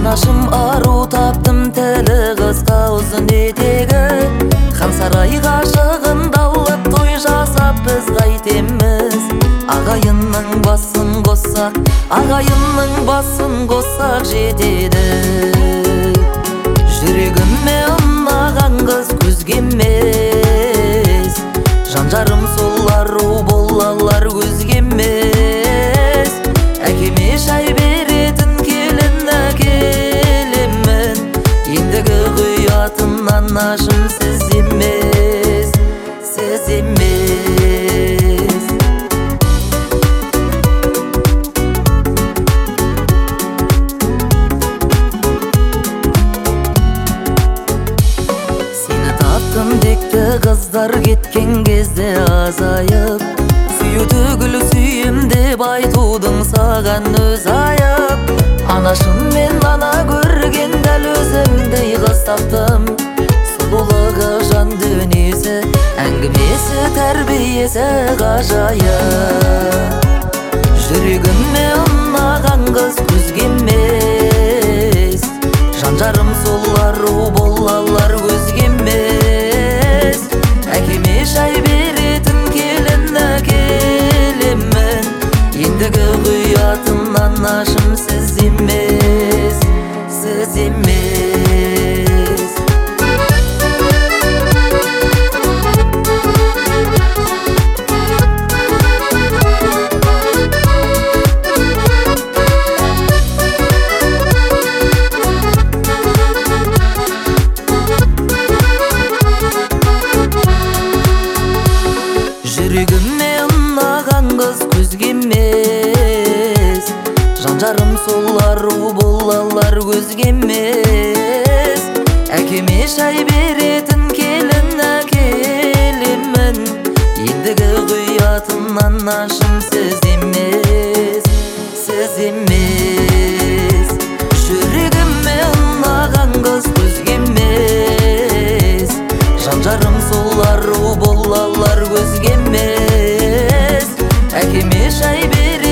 Анашым ару таптым, тілі қысқа ұзын етегі. Хан сарайға шығында алып той жасап біз қайтеміз. Ағайынның басын қоссақ, ағайынның басын қоссақ жетеді. Жүрегіме ұнаған қыз көзге емес, жан-жарым сол ару болалар көзге емес. Әкеме шай беретін келін әкелемін, ендігі құятын анашым сіз емес, сіз емес. Сені таптым декті қыздар кеткен кезде азайып, сүйі түгіл сүйім деп айтудың саған өз айып. Анашым мен ана көрген дәл өзімдей қыз таптым. Сұлулығы жан дүниесі, әңгімесі тәрбиесі ғажайып. Жүрегіме ұнаған қыз көзге емес, жан-жарым сол ару болалар көзге емес. Әкеме шай беретін келін әкелемін, ендігі құятын анашым сіз емес, сіз емес. Жүрегіме ұнаған қыз көзге емес, жан-жарым сол ару болалар көзге емес. Әкеме шай беретін келін әкелемін, ендігі құятын анашым сіз емес, сіз емес. Жүрегіме ұнаған қыз көзге емес, жан-жарым сол ару болалар көзге емес. Әкеме шай беретін